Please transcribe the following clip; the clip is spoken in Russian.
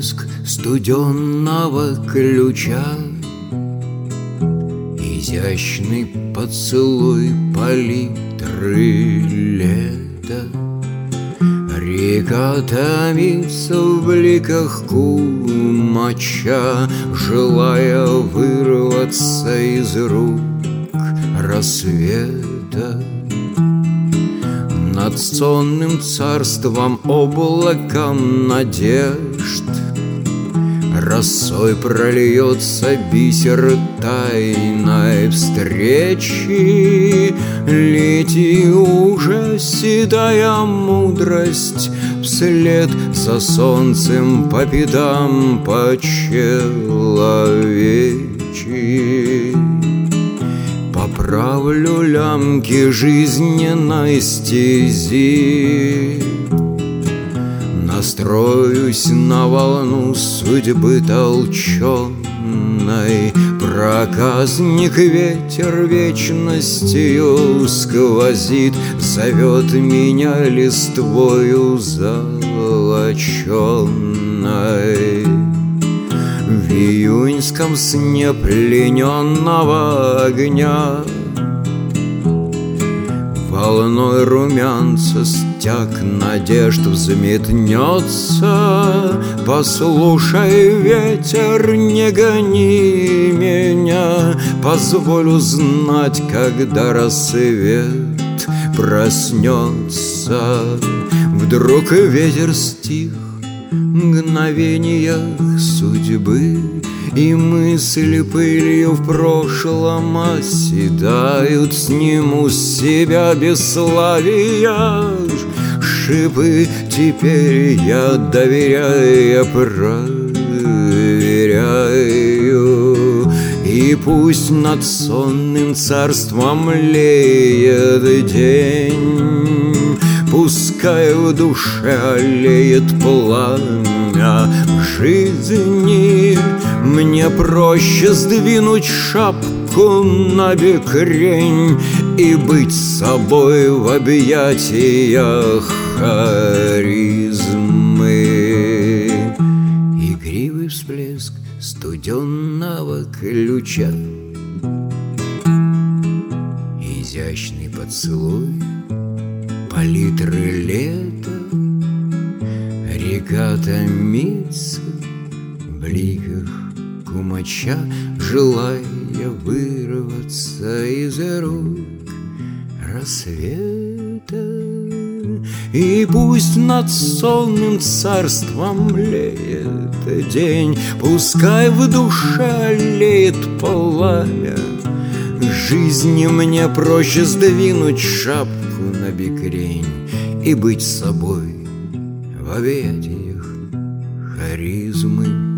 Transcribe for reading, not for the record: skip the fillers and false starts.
всплеск студенного ключа, изящный поцелуй палитры лета. Река томится в бликах кумача, желая вырваться из рук рассвета. Над сонным царством облаком надежд росой прольется бисер тайной встречи. Лети уже, седая мудрость, вслед за солнцем по пятам по-человечьи. Поправлю лямки жизненной стези, настроюсь на волну судьбы толченой. Проказник ветер вечностью сквозит, зовет меня листвою золоченой. В июньском сне плененного огня волной румянца стяг надежд взметнется. Послушай, ветер, не гони меня, позволь узнать, когда рассвет проснется. Вдруг ветер стих в мгновениях судьбы, и мысли пылью в прошлом оседают. Сниму с себя бесславия шипы, теперь я, доверяя, проверяю. И пусть над сонным царством млеет день, пускай в душе олеет пламя жизни. Мне проще сдвинуть шапку на бекрень и быть собой в объятиях харизмы. Игривый всплеск студенного ключа, изящный поцелуй палитры лета. Река томится в бликах кумача, желая вырваться из рук рассвета. И пусть над сонным царством млеет день, пускай в душе олеет пламя жизни. Мне проще сдвинуть шапку на бекрень и быть собой в объятиях харизмы.